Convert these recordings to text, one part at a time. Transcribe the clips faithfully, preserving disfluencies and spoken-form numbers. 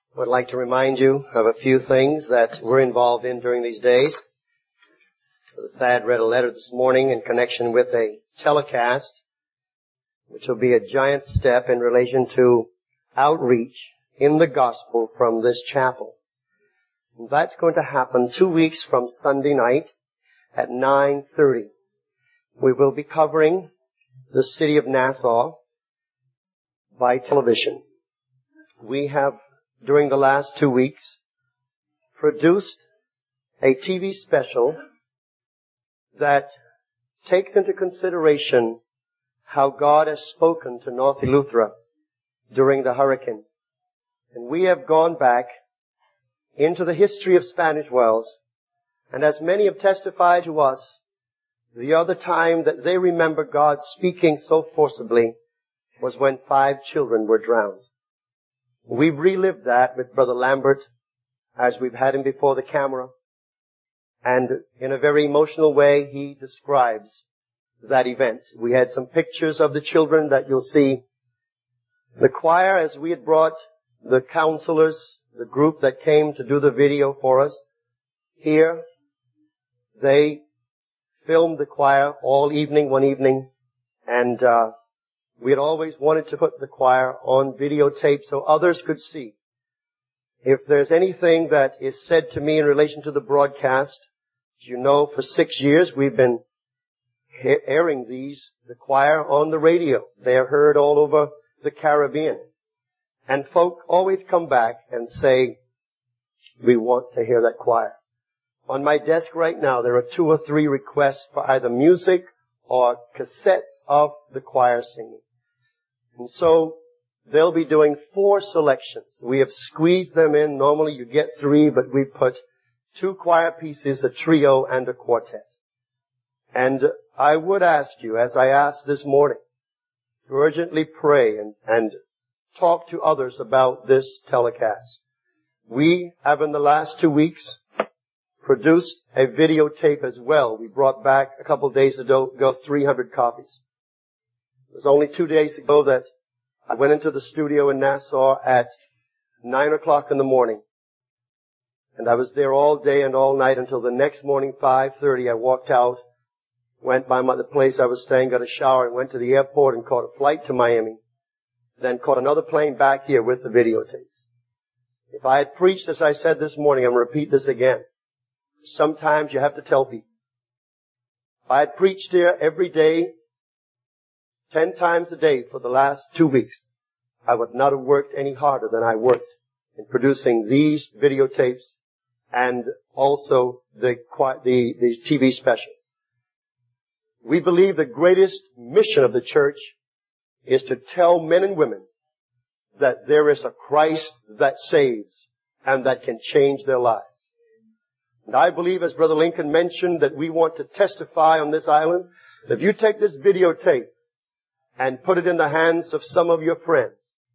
I would like to remind you of a few things that we're involved in during these days. Thad read a letter this morning in connection with a telecast, which will be a giant step in relation to outreach in the gospel from this chapel. And that's going to happen two weeks from Sunday night at nine thirty. We will be covering the city of Nassau by television. We have, during the last two weeks, produced a T V special that takes into consideration how God has spoken to North Eleuthera during the hurricane. And we have gone back into the history of Spanish Wells, and as many have testified to us, the other time that they remember God speaking so forcibly was when five children were drowned. We've relived that with Brother Lambert as we've had him before the camera. And in a very emotional way, he describes that event. We had some pictures of the children that you'll see. The choir, as we had brought the counselors, the group that came to do the video for us, here, they filmed the choir all evening, one evening, and uh we had always wanted to put the choir on videotape so others could see. If there's anything that is said to me in relation to the broadcast, you know, for six years we've been airing these, the choir on the radio. They are heard all over the Caribbean. And folk always come back and say, we want to hear that choir. On my desk right now, there are two or three requests for either music or cassettes of the choir singing. And so they'll be doing four selections. We have squeezed them in. Normally you get three, but we put two choir pieces, a trio and a quartet. And I would ask you, as I asked this morning, to urgently pray and, and talk to others about this telecast. We have in the last two weeks produced a videotape as well. We brought back a couple of days ago three hundred copies. It was only two days ago that I went into the studio in Nassau at nine o'clock in the morning. And I was there all day and all night until the next morning, five thirty. I walked out, went by my, the place I was staying, got a shower, and went to the airport and caught a flight to Miami. Then caught another plane back here with the videotapes. If I had preached, as I said this morning, I'm going to repeat this again. Sometimes you have to tell people. If I had preached here every day, ten times a day for the last two weeks, I would not have worked any harder than I worked in producing these videotapes and also the, the, the T V special. We believe the greatest mission of the church is to tell men and women that there is a Christ that saves and that can change their lives. And I believe, as Brother Lincoln mentioned, that we want to testify on this island. If you take this videotape and put it in the hands of some of your friends,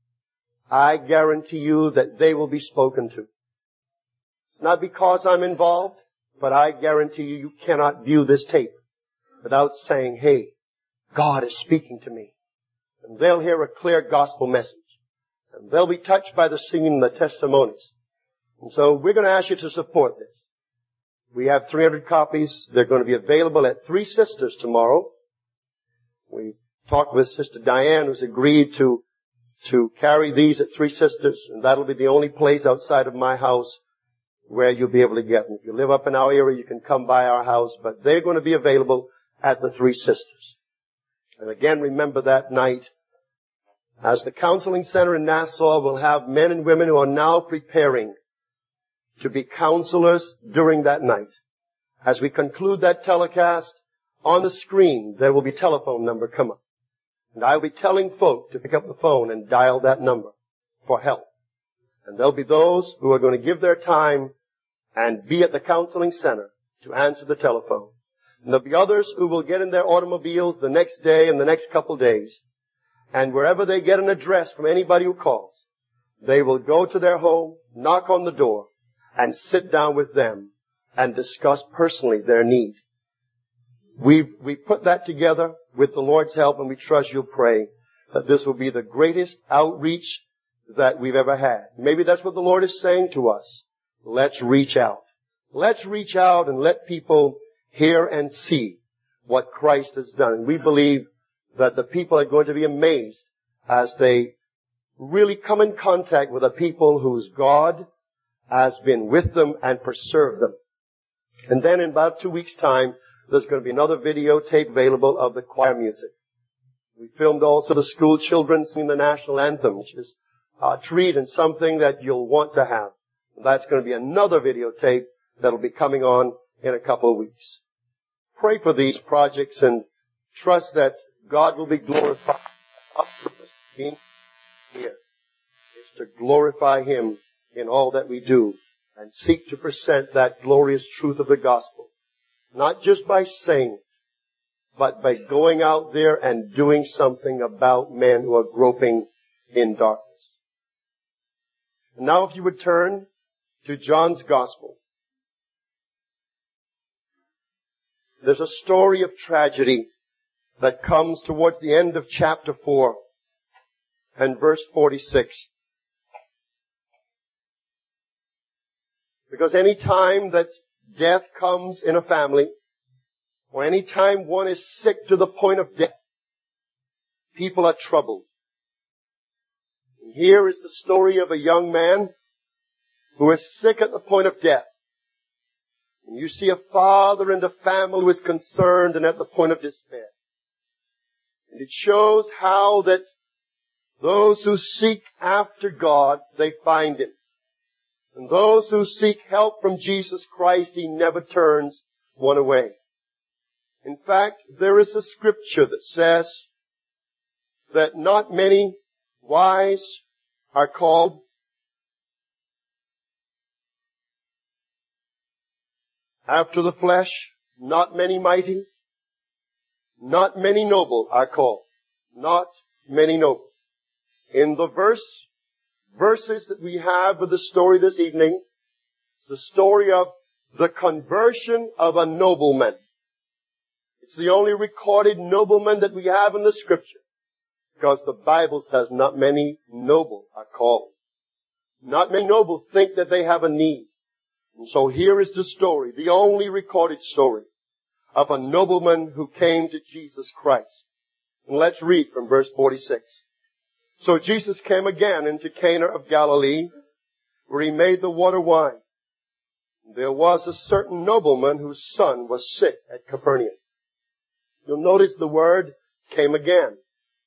I guarantee you that they will be spoken to. It's not because I'm involved, but I guarantee you, you cannot view this tape without saying, hey, God is speaking to me. And they'll hear a clear gospel message. And they'll be touched by the singing and the testimonies. And so we're going to ask you to support this. We have three hundred copies. They're going to be available at Three Sisters tomorrow. We talked with Sister Diane, who's agreed to to carry these at Three Sisters, and that'll be the only place outside of my house where you'll be able to get them. If you live up in our area, you can come by our house, but they're going to be available at the Three Sisters. And again, remember that night, as the counseling center in Nassau will have men and women who are now preparing to be counselors during that night. As we conclude that telecast, on the screen, there will be a telephone number come up. And I'll be telling folk to pick up the phone and dial that number for help. And there'll be those who are going to give their time and be at the counseling center to answer the telephone. And there'll be others who will get in their automobiles the next day and the next couple days. And wherever they get an address from anybody who calls, they will go to their home, knock on the door, and sit down with them and discuss personally their need. We we put that together with the Lord's help, and we trust you'll pray that this will be the greatest outreach that we've ever had. Maybe that's what the Lord is saying to us. Let's reach out. Let's reach out and let people hear and see what Christ has done. And we believe that the people are going to be amazed as they really come in contact with a people whose God has been with them and preserved them. And then in about two weeks' time, there's going to be another videotape available of the choir music. We filmed also the school children singing the national anthem, which is a treat and something that you'll want to have. That's going to be another videotape that'll be coming on in a couple of weeks. Pray for these projects and trust that God will be glorified. Our purpose being here is to glorify Him in all that we do and seek to present that glorious truth of the gospel. Not just by saying, but by going out there and doing something about men who are groping in darkness. And now if you would turn to John's Gospel. There's a story of tragedy that comes towards the end of chapter four and verse forty-six. Because any time that death comes in a family, or any time one is sick to the point of death, people are troubled. And here is the story of a young man who is sick at the point of death. And you see a father and a family who is concerned and at the point of despair. And it shows how that those who seek after God, they find Him. And those who seek help from Jesus Christ, He never turns one away. In fact, there is a scripture that says that not many wise are called, after the flesh, not many mighty, not many noble are called. Not many noble. In the verse, verses that we have of the story this evening, it's the story of the conversion of a nobleman. It's the only recorded nobleman that we have in the scripture. Because the Bible says not many noble are called. Not many noble think that they have a need. And so here is the story, the only recorded story of a nobleman who came to Jesus Christ. And let's read from verse forty-six. So Jesus came again into Cana of Galilee, where He made the water wine. There was a certain nobleman whose son was sick at Capernaum. You'll notice the word came again.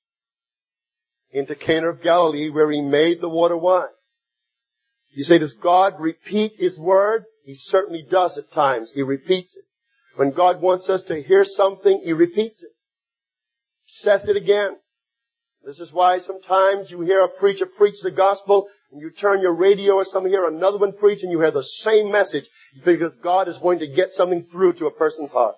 Into Cana of Galilee, where He made the water wine. You say, does God repeat His word? He certainly does at times. He repeats it. When God wants us to hear something, He repeats it. Says it again. This is why sometimes you hear a preacher preach the gospel, and you turn your radio or something, hear another one preach, and you hear the same message, because God is going to get something through to a person's heart.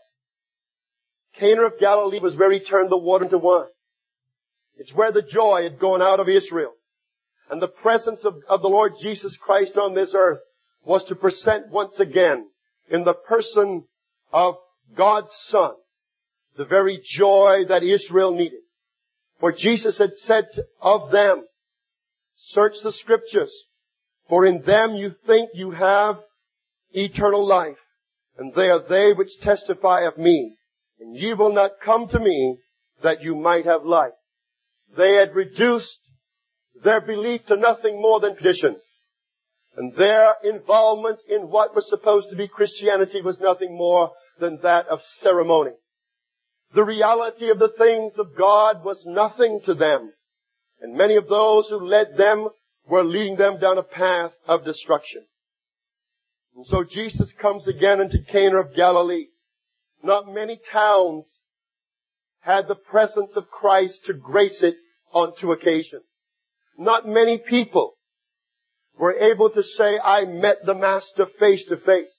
Cana of Galilee was where He turned the water into wine. It's where the joy had gone out of Israel. And the presence of, of the Lord Jesus Christ on this earth was to present once again, in the person of God's Son, the very joy that Israel needed. For Jesus had said of them, search the Scriptures, for in them you think you have eternal life, and they are they which testify of me. And ye will not come to me that you might have life. They had reduced their belief to nothing more than traditions. And their involvement in what was supposed to be Christianity was nothing more than that of ceremony. The reality of the things of God was nothing to them. And many of those who led them were leading them down a path of destruction. And so Jesus comes again into Cana of Galilee. Not many towns had the presence of Christ to grace it on two occasions. Not many people were able to say, I met the Master face to face.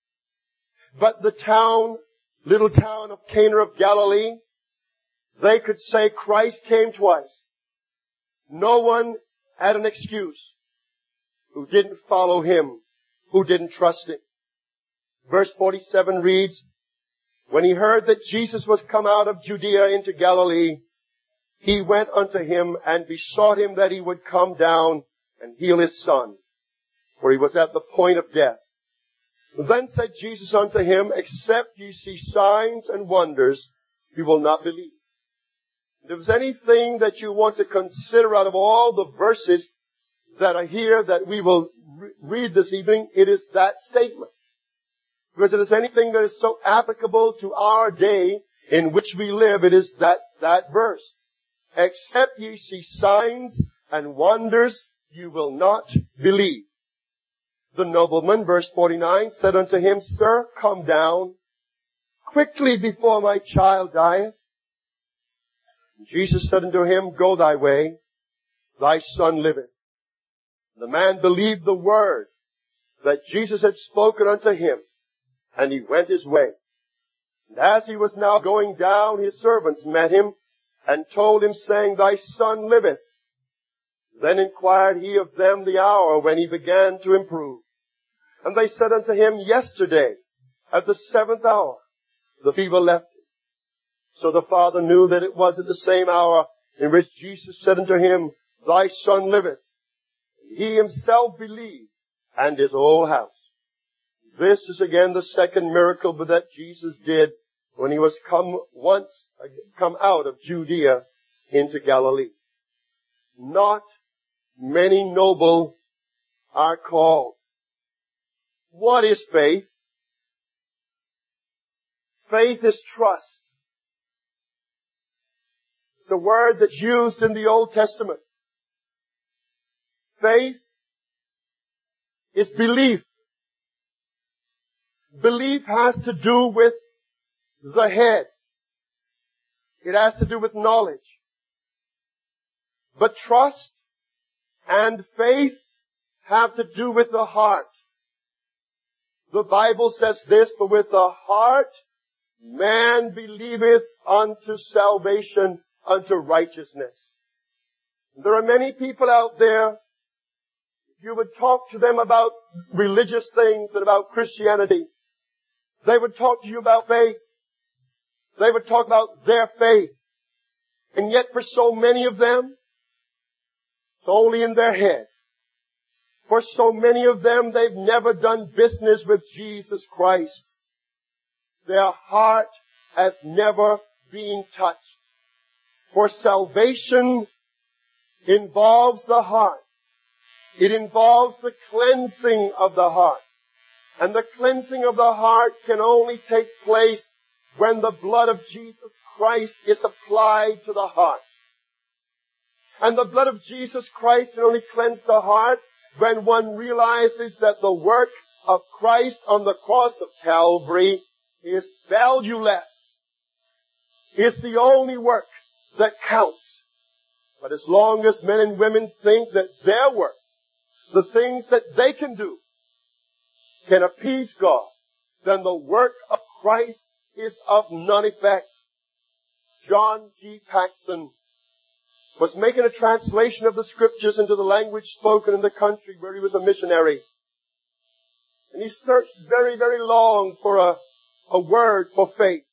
But the town, little town of Cana of Galilee, they could say Christ came twice. No one had an excuse who didn't follow Him, who didn't trust Him. Verse forty-seven reads, when He heard that Jesus was come out of Judea into Galilee, He went unto Him and besought Him that He would come down and heal his son, for he was at the point of death. Then said Jesus unto him, except ye see signs and wonders, you will not believe. If there's anything that you want to consider out of all the verses that are here that we will re- read this evening, it is that statement. Because if there's anything that is so applicable to our day in which we live, it is that, that verse. Except ye see signs and wonders, you will not believe. The nobleman, verse forty-nine, said unto him, Sir, come down quickly before my child dieth. Jesus said unto him, Go thy way, thy son liveth. The man believed the word that Jesus had spoken unto him, and he went his way. And as he was now going down, his servants met him, and told him, saying, Thy son liveth. Then inquired he of them the hour when he began to improve. And they said unto him, Yesterday, at the seventh hour, the fever left him. So the father knew that it was at the same hour in which Jesus said unto him, Thy son liveth. He himself believed, and his whole house. This is again the second miracle that Jesus did when he was come once, come out of Judea into Galilee. Not many noble are called. What is faith? Faith is trust. It's a word that's used in the Old Testament. Faith is belief. Belief has to do with the head. It has to do with knowledge. But trust and faith have to do with the heart. The Bible says this, for with the heart man believeth unto salvation, unto righteousness. There are many people out there, if you would talk to them about religious things and about Christianity, they would talk to you about faith. They would talk about their faith. And yet for so many of them, it's only in their head. For so many of them, they've never done business with Jesus Christ. Their heart has never been touched. For salvation involves the heart. It involves the cleansing of the heart. And the cleansing of the heart can only take place when the blood of Jesus Christ is applied to the heart. And the blood of Jesus Christ can only cleanse the heart when one realizes that the work of Christ on the cross of Calvary is valueless. It's the only work that counts. But as long as men and women think that their works, the things that they can do, can appease God, then the work of Christ is of none effect. John G. Paxson was making a translation of the scriptures into the language spoken in the country where he was a missionary. And he searched very, very long for a, a word for faith.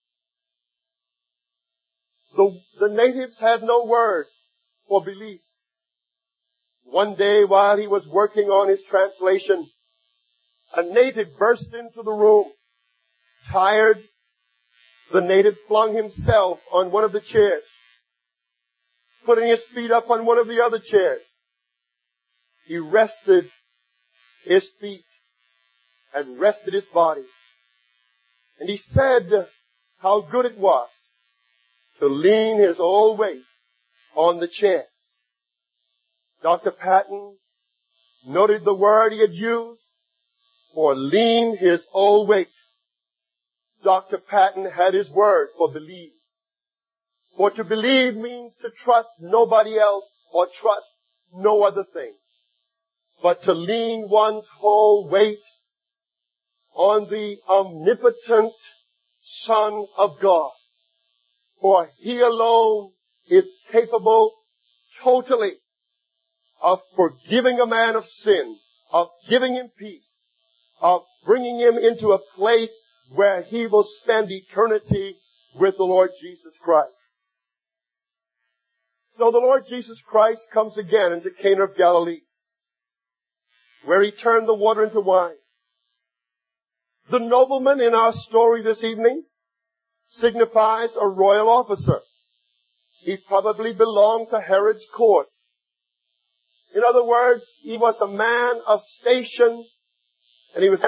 The, the natives had no word for belief. One day while he was working on his translation, a native burst into the room. Tired, the native flung himself on one of the chairs, putting his feet up on one of the other chairs. He rested his feet and rested his body. And he said how good it was to lean his whole weight on the chair. Doctor Patton noted the word he had used for lean his whole weight. Doctor Patton had his word for believe. For to believe means to trust nobody else or trust no other thing, but to lean one's whole weight on the omnipotent Son of God. For He alone is capable totally of forgiving a man of sin, of giving him peace, of bringing him into a place where he will spend eternity with the Lord Jesus Christ. So the Lord Jesus Christ comes again into Cana of Galilee. where he turned the water into wine. The nobleman in our story this evening signifies a royal officer. He probably belonged to Herod's court. In other words, he was a man of station, and he was...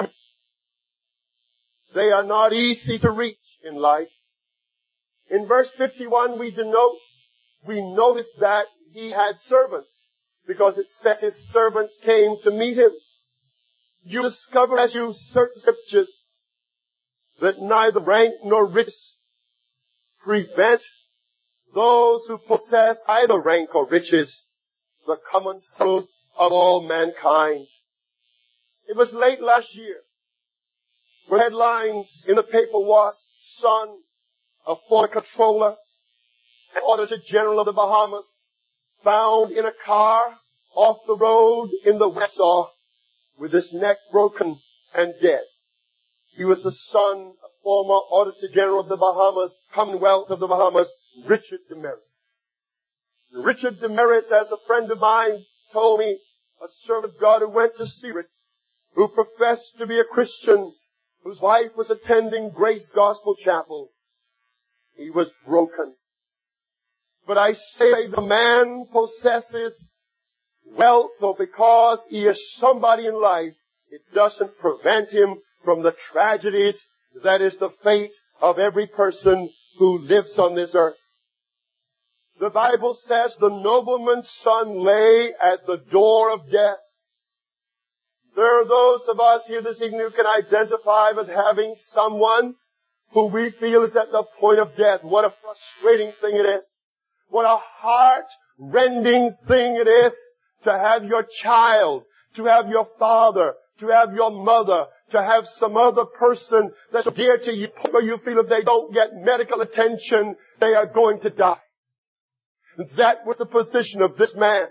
They are not easy to reach in life. In verse fifty-one, we denote, we notice that he had servants, because it says his servants came to meet him. You discover as you search scriptures that neither rank nor riches prevent those who possess either rank or riches the common sorrows of all mankind. It was late last year where headlines in the paper was, son of former controller and auditor general of the Bahamas found in a car off the road in the Westsaw with his neck broken and dead. He was the son of former auditor general of the Bahamas, Commonwealth of the Bahamas, Richard Demerit. Richard Demerit, as a friend of mine told me, a servant of God who went to see it, who professed to be a Christian, whose wife was attending Grace Gospel Chapel. He was broken. But I say the man possesses wealth, or because he is somebody in life, it doesn't prevent him from the tragedies that is the fate of every person who lives on this earth. The Bible says the nobleman's son lay at the door of death. There are those of us here this evening who can identify with having someone who we feel is at the point of death. What a frustrating thing it is. What a heart-rending thing it is to have your child, to have your father, to have your mother, to have some other person that's dear to you, where you feel if they don't get medical attention, they are going to die. That was the position of this man.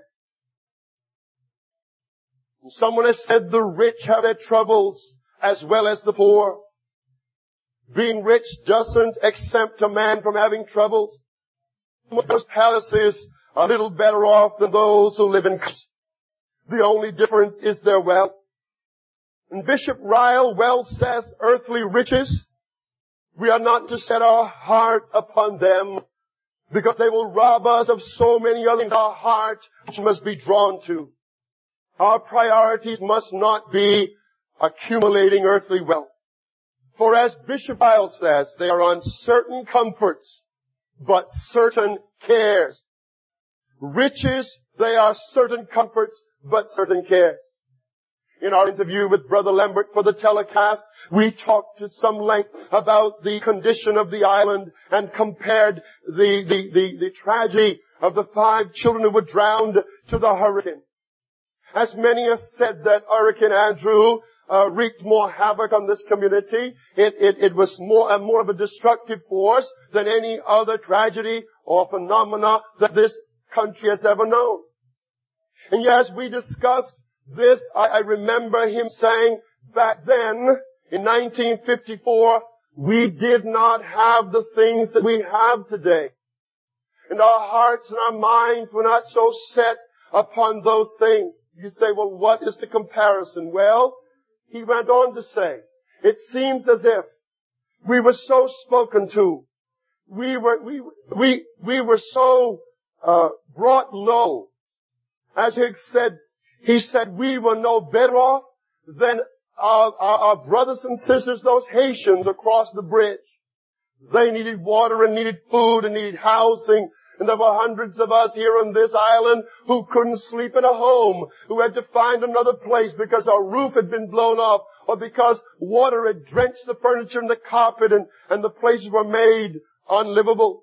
Someone has said the rich have their troubles as well as the poor. Being rich doesn't exempt a man from having troubles. Most palaces are a little better off than those who live in comfort. The only difference is their wealth. And Bishop Ryle well says, earthly riches, we are not to set our heart upon them, because they will rob us of so many other things our heart must be drawn to. Our priorities must not be accumulating earthly wealth. For as Bishop Ryle says, they are uncertain comforts, but certain cares. Riches, they are certain comforts, but certain cares. In our interview with Brother Lambert for the telecast, we talked to some length about the condition of the island and compared the, the, the, the tragedy of the five children who were drowned to the hurricane. As many have said that Hurricane Andrew uh, wreaked more havoc on this community. It, it, it was more and more of a destructive force than any other tragedy or phenomena that this country has ever known. And yet, as we discussed this, I, I remember him saying back then, in nineteen fifty-four, we did not have the things that we have today. And our hearts and our minds were not so set upon those things. You say, well, what is the comparison? Well, he went on to say, it seems as if we were so spoken to. We were, we, we, we were so, uh, brought low. As Higgs said, he said we were no better off than our, our, our brothers and sisters, those Haitians across the bridge. They needed water and needed food and needed housing. And there were hundreds of us here on this island who couldn't sleep in a home, who had to find another place because our roof had been blown off or because water had drenched the furniture and the carpet and, and the places were made unlivable.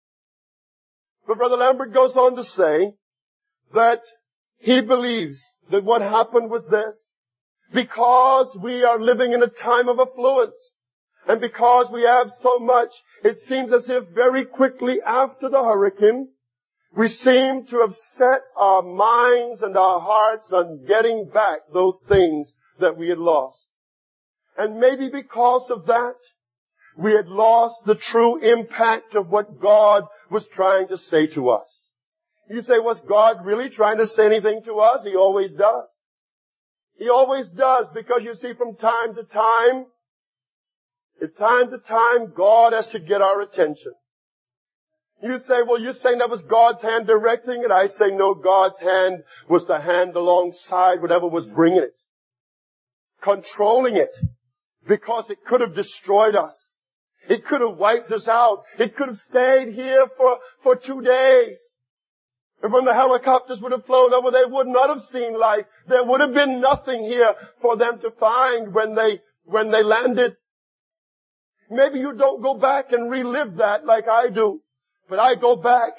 But Brother Lambert goes on to say that he believes that what happened was this. Because we are living in a time of affluence, and because we have so much, it seems as if very quickly after the hurricane, we seem to have set our minds and our hearts on getting back those things that we had lost. And maybe because of that, we had lost the true impact of what God was trying to say to us. You say, was God really trying to say anything to us? He always does. He always does, because you see, from time to time, from time to time, God has to get our attention. You say, well, you're saying that was God's hand directing it. I say, no, God's hand was the hand alongside whatever was bringing it, controlling it, because it could have destroyed us. It could have wiped us out. It could have stayed here for, for two days. And when the helicopters would have flown over, they would not have seen life. There would have been nothing here for them to find when they, when they landed. Maybe you don't go back and relive that like I do, but I go back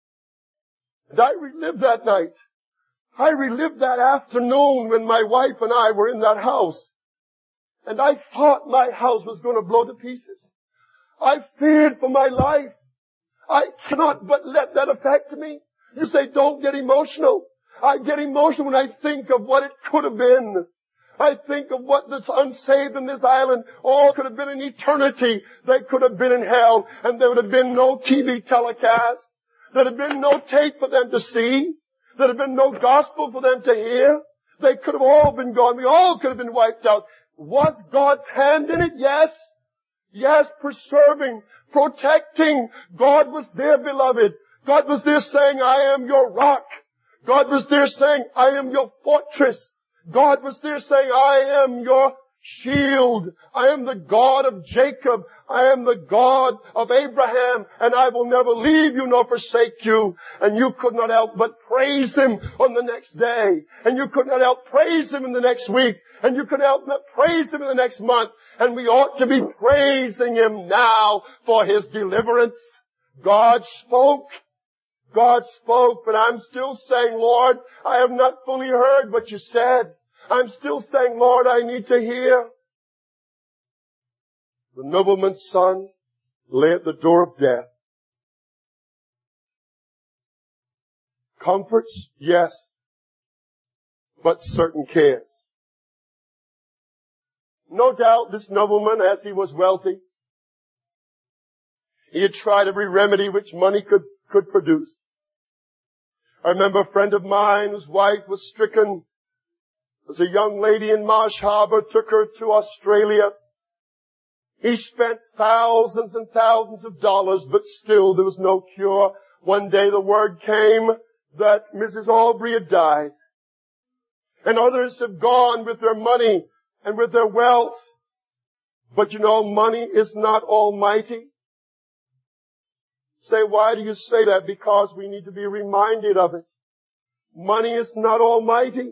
and I relive that night. I relived that afternoon when my wife and I were in that house, and I thought my house was going to blow to pieces. I feared for my life. I cannot but let that affect me. You say, don't get emotional. I get emotional when I think of what it could have been. I think of what the unsaved in this island all could have been in eternity. They could have been in hell, and there would have been no T V telecast. There would have been no tape for them to see. There would have been no gospel for them to hear. They could have all been gone. We all could have been wiped out. Was God's hand in it? Yes. Yes, preserving, protecting. God was there, beloved. God was there saying, I am your rock. God was there saying, I am your fortress. God was there saying, I am your shield. I am the God of Jacob. I am the God of Abraham, and I will never leave you nor forsake you. And you could not help but praise Him on the next day. And you could not help praise Him in the next week. And you could help but praise Him in the next month. And we ought to be praising Him now for His deliverance. God spoke. God spoke, but I'm still saying, Lord, I have not fully heard what you said. I'm still saying, Lord, I need to hear. The nobleman's son lay at the door of death. Comforts, yes, but certain cares. No doubt this nobleman, as he was wealthy, he had tried every remedy which money could, could produce. I remember a friend of mine whose wife was stricken as a young lady in Marsh Harbor, took her to Australia. He spent thousands and thousands of dollars, but still there was no cure. One day the word came that Missus Aubrey had died. And others have gone with their money and with their wealth. But you know, money is not almighty. Say, why do you say that? Because we need to be reminded of it. Money is not almighty.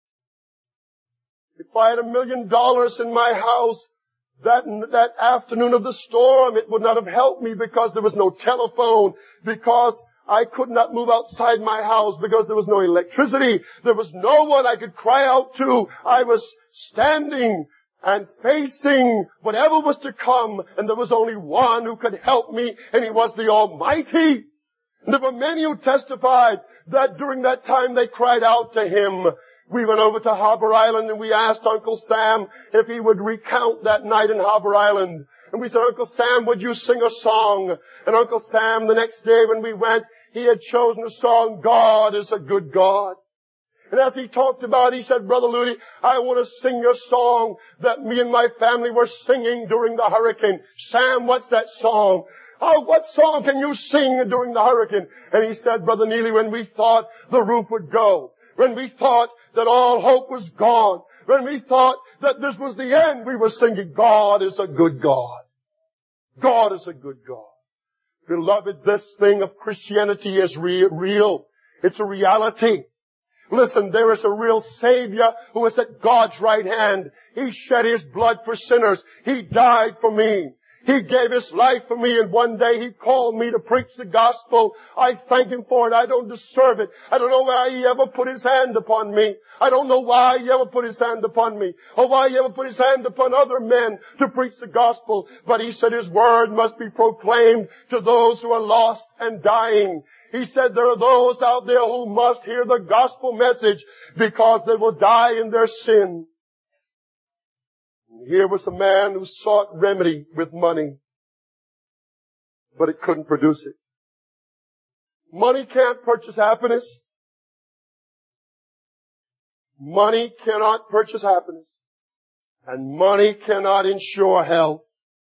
If I had a million dollars in my house, that, that afternoon of the storm, it would not have helped me because there was no telephone, because I could not move outside my house, because there was no electricity. There was no one I could cry out to. I was standing and facing whatever was to come, and there was only one who could help me, and He was the Almighty. And there were many who testified that during that time they cried out to Him. We went over to Harbor Island and we asked Uncle Sam if he would recount that night in Harbor Island. And we said, Uncle Sam, would you sing a song? And Uncle Sam, the next day when we went, he had chosen a song, God is a Good God. And as he talked about it, he said, Brother Ludy, I want to sing a song that me and my family were singing during the hurricane. Sam, what's that song? Oh, what song can you sing during the hurricane? And he said, Brother Neely, when we thought the roof would go, when we thought that all hope was gone, when we thought that this was the end, we were singing, God is a good God. God is a good God. Beloved, this thing of Christianity is re- real. It's a reality. Listen, there is a real Savior who is at God's right hand. He shed His blood for sinners. He died for me. He gave His life for me, and one day He called me to preach the gospel. I thank Him for it. I don't deserve it. I don't know why He ever put His hand upon me. I don't know why He ever put His hand upon me, or why He ever put His hand upon other men to preach the gospel. But He said His word must be proclaimed to those who are lost and dying. He said there are those out there who must hear the gospel message because they will die in their sin. Here was a man who sought remedy with money, but it couldn't produce it. Money can't purchase happiness. Money cannot purchase happiness. And money cannot insure health.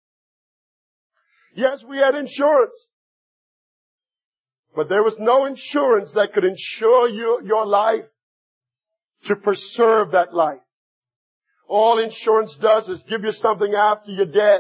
Yes, we had insurance. But there was no insurance that could insure you, your life to preserve that life. All insurance does is give you something after you're dead.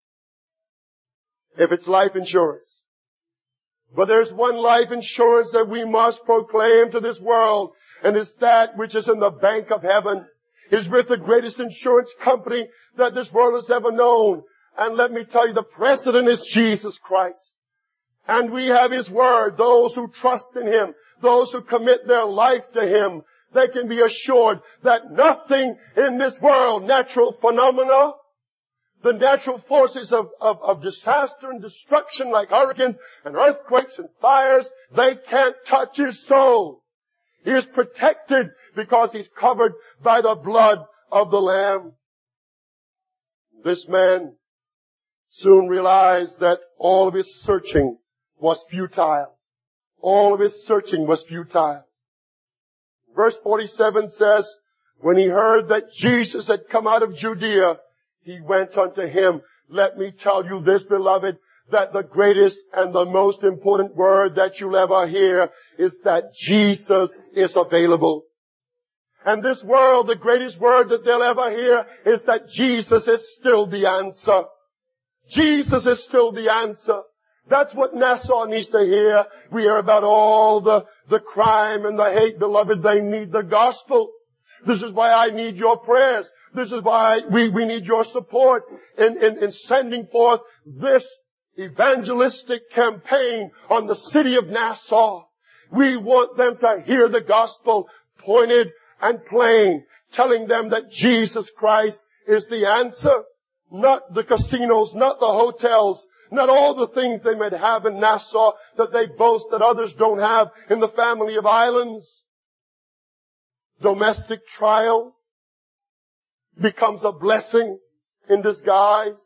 If it's life insurance. But there's one life insurance that we must proclaim to this world, and it's that which is in the bank of heaven. It's with the greatest insurance company that this world has ever known. And let me tell you, the president is Jesus Christ. And we have His Word. Those who trust in Him, those who commit their life to Him, they can be assured that nothing in this world, natural phenomena, the natural forces of, of, of disaster and destruction like hurricanes and earthquakes and fires, they can't touch his soul. He is protected because he's covered by the blood of the Lamb. This man soon realized that all of his searching was futile. All of his searching was futile. Verse forty-seven says, when he heard that Jesus had come out of Judea, he went unto him. Let me tell you this, beloved, that the greatest and the most important word that you'll ever hear is that Jesus is available. And this world, the greatest word that they'll ever hear is that Jesus is still the answer. Jesus is still the answer. That's what Nassau needs to hear. We hear about all the, the crime and the hate. Beloved, they need the gospel. This is why I need your prayers. This is why we, we need your support in, in, in sending forth this evangelistic campaign on the city of Nassau. We want them to hear the gospel pointed and plain, telling them that Jesus Christ is the answer. Not the casinos, not the hotels, not all the things they might have in Nassau that they boast that others don't have in the family of islands. Domestic trial becomes a blessing in disguise.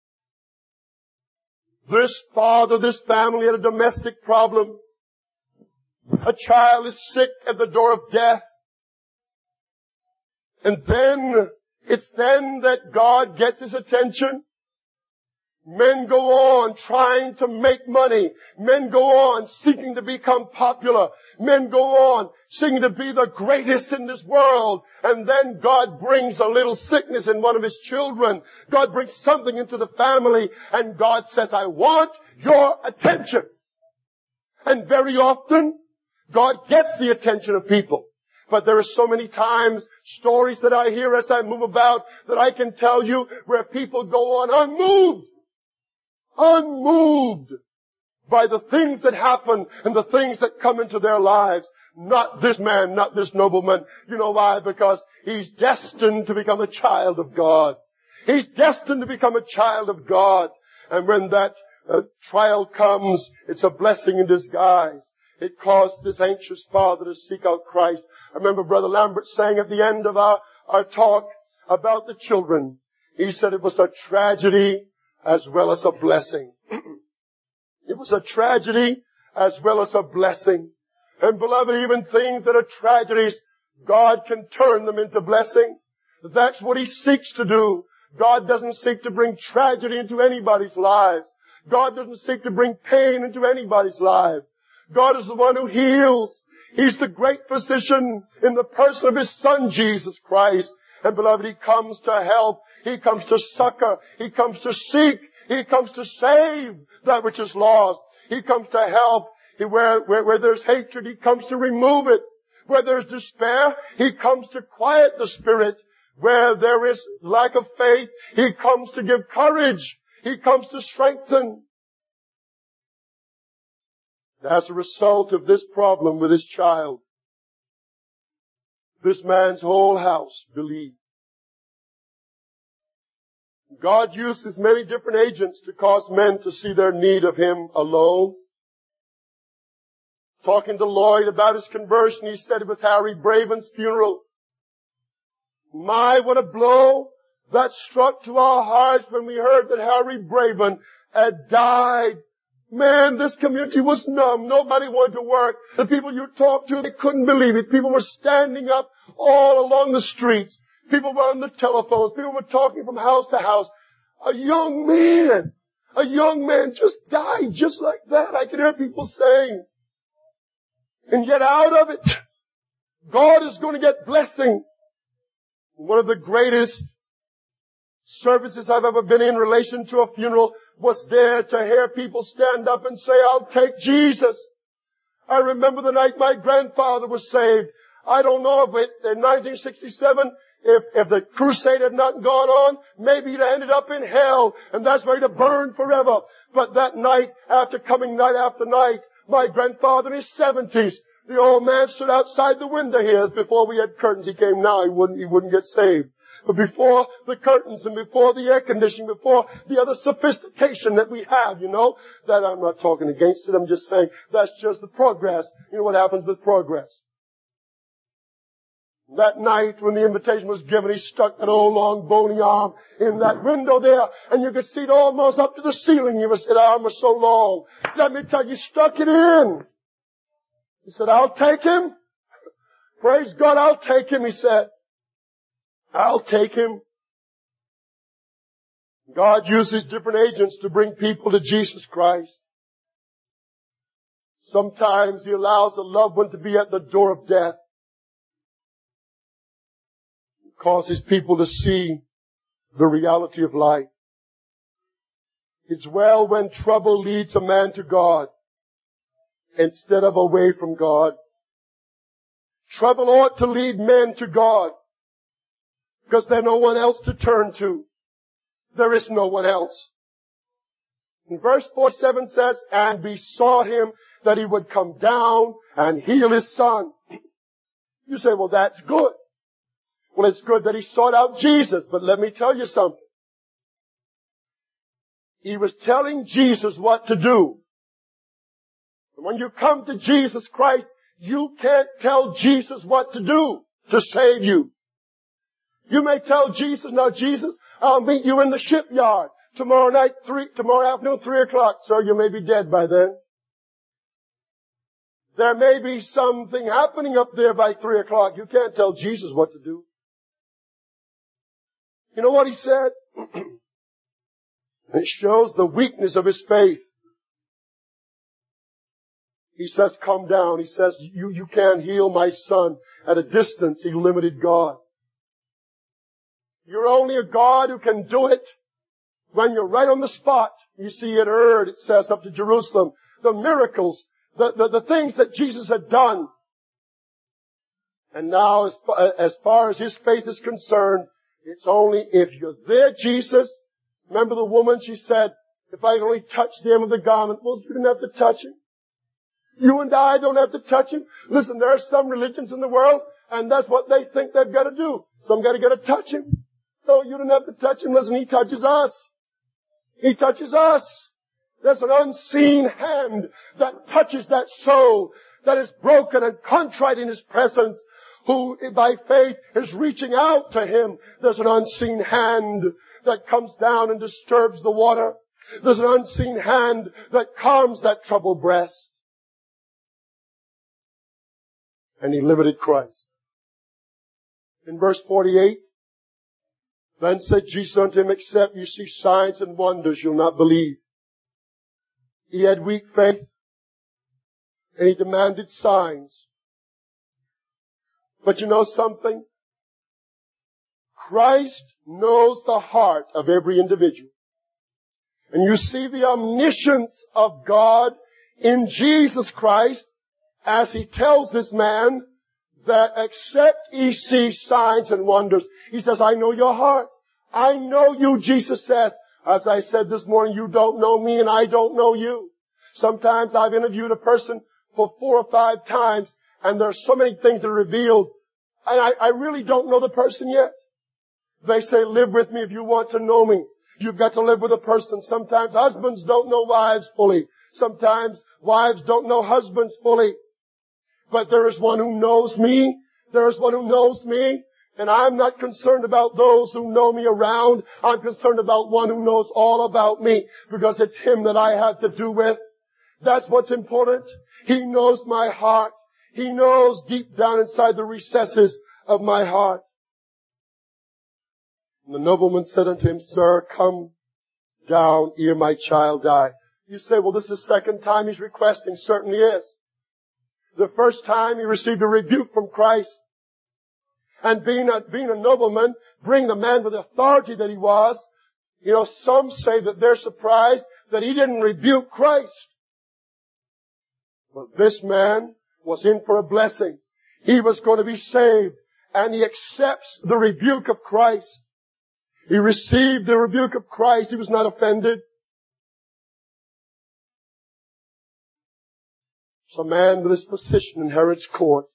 This father, this family had a domestic problem. A child is sick at the door of death. And then, it's then that God gets his attention. Men go on trying to make money. Men go on seeking to become popular. Men go on seeking to be the greatest in this world. And then God brings a little sickness in one of his children. God brings something into the family. And God says, I want your attention. And very often, God gets the attention of people. But there are so many times, stories that I hear as I move about, that I can tell you where people go on unmoved. Unmoved by the things that happen and the things that come into their lives. Not this man, not this nobleman. You know why? Because he's destined to become a child of God. He's destined to become a child of God. And when that uh, trial comes, it's a blessing in disguise. It caused this anxious father to seek out Christ. I remember Brother Lambert saying at the end of our, our talk about the children, he said it was a tragedy as well as a blessing. It was a tragedy as well as a blessing. And beloved, even things that are tragedies, God can turn them into blessing. That's what He seeks to do. God doesn't seek to bring tragedy into anybody's lives. God doesn't seek to bring pain into anybody's life. God is the one who heals. He's the great physician in the person of His Son, Jesus Christ. And beloved, He comes to help. He comes to succor. He comes to seek. He comes to save that which is lost. He comes to help. He, where, where, where there's hatred, He comes to remove it. Where there's despair, He comes to quiet the spirit. Where there is lack of faith, He comes to give courage. He comes to strengthen. As a result of this problem with his child, this man's whole house believed. God uses many different agents to cause men to see their need of Him alone. Talking to Lloyd about his conversion, he said it was Harry Braven's funeral. My, what a blow that struck to our hearts when we heard that Harry Braven had died. Man, this community was numb. Nobody wanted to work. The people you talked to, they couldn't believe it. People were standing up all along the streets. People were on the telephones. People were talking from house to house. A young man, a young man just died just like that. I could hear people saying. And yet out of it, God is going to get blessing. One of the greatest services I've ever been in relation to a funeral was there to hear people stand up and say, I'll take Jesus. I remember the night my grandfather was saved. I don't know if it, in nineteen sixty-seven, if, if the crusade had not gone on, maybe he'd ended up in hell, and that's where he'd burn forever. But that night, after coming night after night, my grandfather in his seventies, the old man stood outside the window here. Before we had curtains, he came now, he wouldn't, he wouldn't get saved. But before the curtains and before the air conditioning, before the other sophistication that we have, you know, that I'm not talking against it, I'm just saying that's just the progress. You know what happens with progress? That night when the invitation was given, he stuck that old long bony arm in that window there, and you could see it almost up to the ceiling. He was, his arm was so long. Let me tell you, he stuck it in. He said, I'll take him. Praise God, I'll take him, he said. I'll take him. God uses different agents to bring people to Jesus Christ. Sometimes He allows a loved one to be at the door of death. He causes people to see the reality of life. It's well when trouble leads a man to God instead of away from God. Trouble ought to lead men to God, because there's no one else to turn to. There is no one else. And verse forty-seven says, and besought him that he would come down and heal his son. You say, well, that's good. Well, it's good that he sought out Jesus, but let me tell you something. He was telling Jesus what to do. And when you come to Jesus Christ, you can't tell Jesus what to do to save you. You may tell Jesus, now Jesus, I'll meet you in the shipyard tomorrow night, three, tomorrow afternoon, three o'clock. Sir, you may be dead by then. There may be something happening up there by three o'clock. You can't tell Jesus what to do. You know what he said? It shows the weakness of his faith. He says, come down. He says, you, you can't heal my son at a distance. He limited God. You're only a God who can do it when you're right on the spot. You see it heard, it says, up to Jerusalem. The miracles, the, the, the things that Jesus had done. And now, as far, as far as his faith is concerned, it's only if you're there, Jesus. Remember the woman, she said, if I only touch the hem of the garment. Well, you didn't have to touch him. You and I don't have to touch him. Listen, there are some religions in the world, and that's what they think they've got to do. Some got to get to touch him. No, you don't have to touch him. Listen, he touches us. He touches us. There's an unseen hand that touches that soul that is broken and contrite in his presence, who by faith is reaching out to him. There's an unseen hand that comes down and disturbs the water. There's an unseen hand that calms that troubled breast. And he limited Christ. In verse forty-eight, then said Jesus unto him, except you see signs and wonders, you'll not believe. He had weak faith, and he demanded signs. But you know something? Christ knows the heart of every individual. And you see the omniscience of God in Jesus Christ as he tells this man that except ye see signs and wonders, he says, I know your heart. I know you, Jesus says. As I said this morning, you don't know me and I don't know you. Sometimes I've interviewed a person for four or five times and there's so many things that are revealed and I, I really don't know the person yet. They say, live with me if you want to know me. You've got to live with a person. Sometimes husbands don't know wives fully. Sometimes wives don't know husbands fully. But there is one who knows me. There is one who knows me. And I'm not concerned about those who know me around. I'm concerned about one who knows all about me, because it's him that I have to do with. That's what's important. He knows my heart. He knows deep down inside the recesses of my heart. And the nobleman said unto him, Sir, come down ere my child die. You say, well, this is the second time he's requesting. Certainly is. The first time he received a rebuke from Christ. And being a, being a nobleman, bring the man with the authority that he was. You know, some say that they're surprised that he didn't rebuke Christ. But this man was in for a blessing. He was going to be saved. And he accepts the rebuke of Christ. He received the rebuke of Christ. He was not offended. So a man with his position in Herod's court.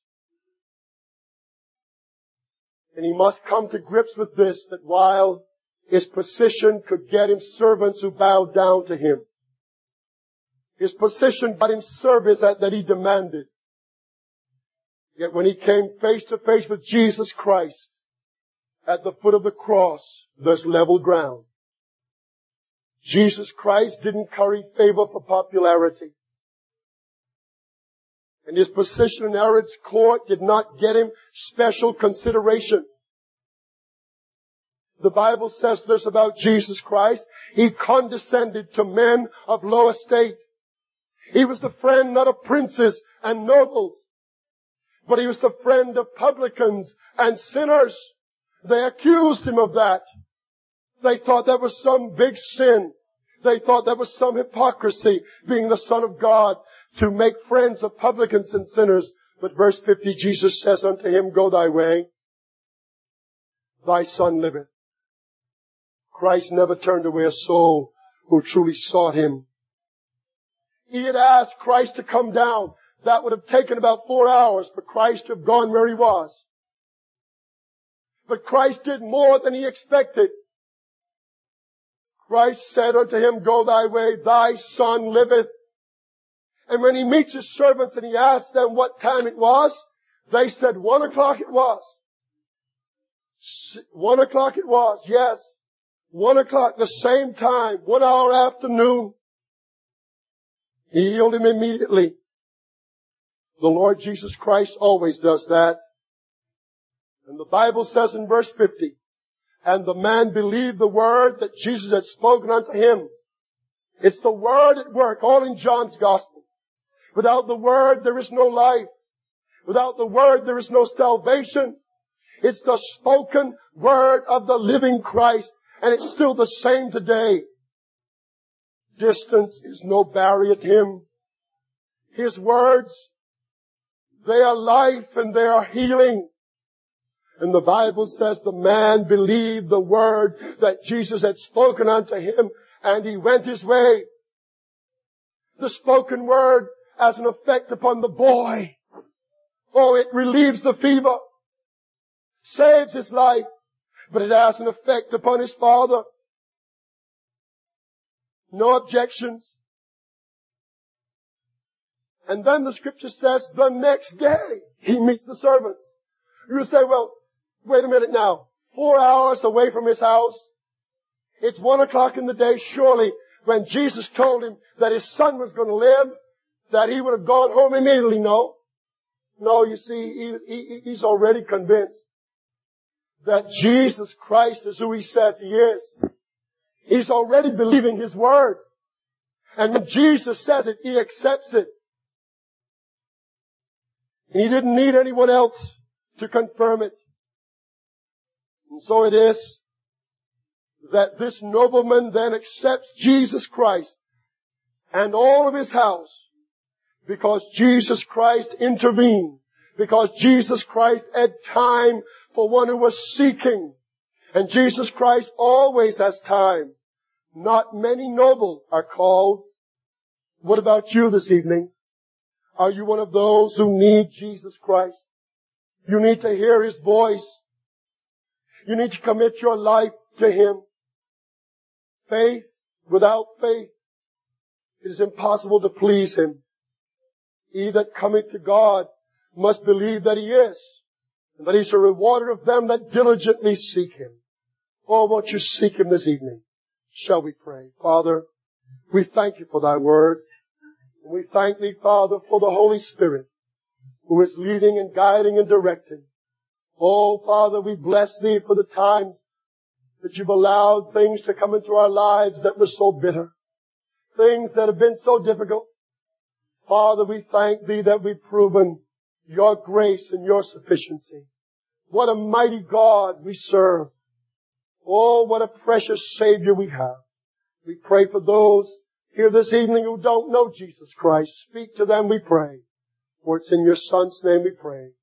And he must come to grips with this, that while his position could get him servants who bowed down to him, his position got him service that, that he demanded. Yet when he came face to face with Jesus Christ at the foot of the cross, there's level ground. Jesus Christ didn't curry favor for popularity. And his position in Herod's court did not get him special consideration. The Bible says this about Jesus Christ. He condescended to men of low estate. He was the friend not of princes and nobles, but he was the friend of publicans and sinners. They accused him of that. They thought that was some big sin. They thought that was some hypocrisy, being the Son of God, to make friends of publicans and sinners. But verse fifty, Jesus says unto him, Go thy way. Thy son liveth. Christ never turned away a soul who truly sought him. He had asked Christ to come down. That would have taken about four hours for Christ to have gone where he was. But Christ did more than he expected. Christ said unto him, Go thy way, thy son liveth. And when he meets his servants and he asks them what time it was, they said one o'clock it was. One o'clock it was, yes. One o'clock, the same time, one hour after noon. He healed him immediately. The Lord Jesus Christ always does that. And the Bible says in verse fifty, And the man believed the word that Jesus had spoken unto him. It's the word at work, all in John's Gospel. Without the word, there is no life. Without the word, there is no salvation. It's the spoken word of the living Christ. And it's still the same today. Distance is no barrier to him. His words, they are life and they are healing. And the Bible says the man believed the word that Jesus had spoken unto him, and he went his way. The spoken word has an effect upon the boy. Oh, it relieves the fever, saves his life, but it has an effect upon his father. No objections. And then the scripture says the next day he meets the servants. You say, well, wait a minute now. Four hours away from his house. It's one o'clock in the day. Surely when Jesus told him that his son was going to live, that he would have gone home immediately. No. No, you see, he, he, he's already convinced that Jesus Christ is who he says he is. He's already believing his word. And when Jesus says it, he accepts it. And he didn't need anyone else to confirm it. And so it is that this nobleman then accepts Jesus Christ and all of his house because Jesus Christ intervened, because Jesus Christ had time for one who was seeking. And Jesus Christ always has time. Not many noble are called. What about you this evening? Are you one of those who need Jesus Christ? You need to hear his voice. You need to commit your life to him. Faith, without faith, it is impossible to please him. He that cometh to God must believe that he is, and that he's a rewarder of them that diligently seek him. Oh, won't you seek him this evening? Shall we pray? Father, we thank you for thy word. And we thank thee, Father, for the Holy Spirit who is leading and guiding and directing Oh, Father, we bless Thee for the times that You've allowed things to come into our lives that were so bitter. Things that have been so difficult. Father, we thank Thee that we've proven Your grace and Your sufficiency. What a mighty God we serve. Oh, what a precious Savior we have. We pray for those here this evening who don't know Jesus Christ. Speak to them, we pray. For it's in Your Son's name we pray.